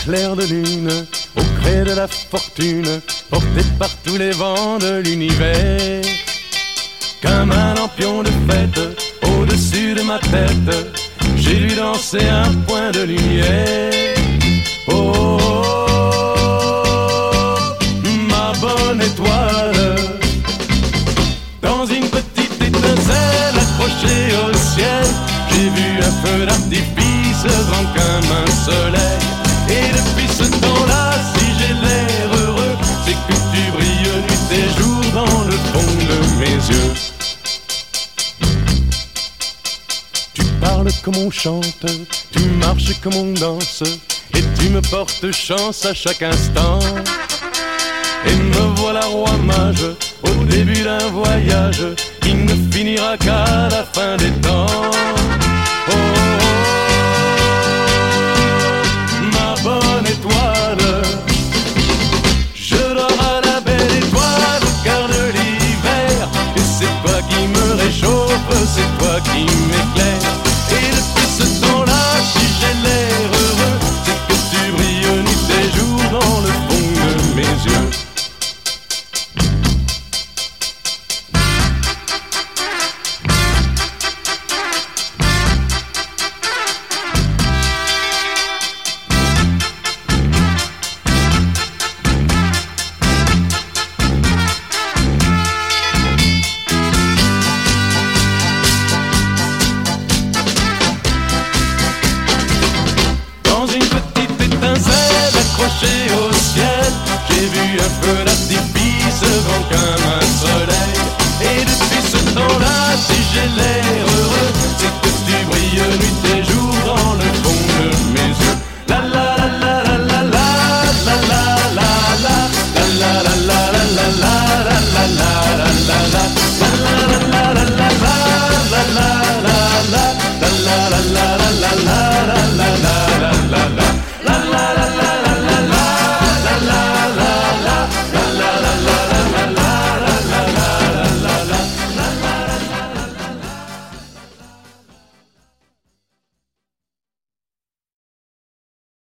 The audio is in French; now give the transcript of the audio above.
clair de lune, au gré de la fortune, porté par tous les vents de l'univers. Comme un lampion de fête, au-dessus de ma tête, j'ai vu danser un point de lumière. Oh, oh, oh, ma bonne étoile, dans une petite étincelle accrochée au ciel, j'ai vu un feu d'artifice grand comme un soleil. Et depuis ce temps-là, si j'ai l'air heureux, c'est que tu brilles nuit et jour dans le fond de mes yeux. Tu parles comme on chante, tu marches comme on danse, et tu me portes chance à chaque instant. Et me voilà roi mage, au début d'un voyage qui ne finira qu'à la fin des temps. Oh, oh, oh, ma bonne étoile, je dors à la belle étoile au quart de l'hiver. Et c'est toi qui me réchauffe, c'est toi qui m'éclaire. Et depuis ce temps-là, si j'ai l'air heureux, c'est que tu brilles nuit et jour dans le fond de mes yeux. Accroché au ciel, j'ai vu un feu d'artifice grand comme un soleil. Et depuis ce temps-là, si j'ai l'air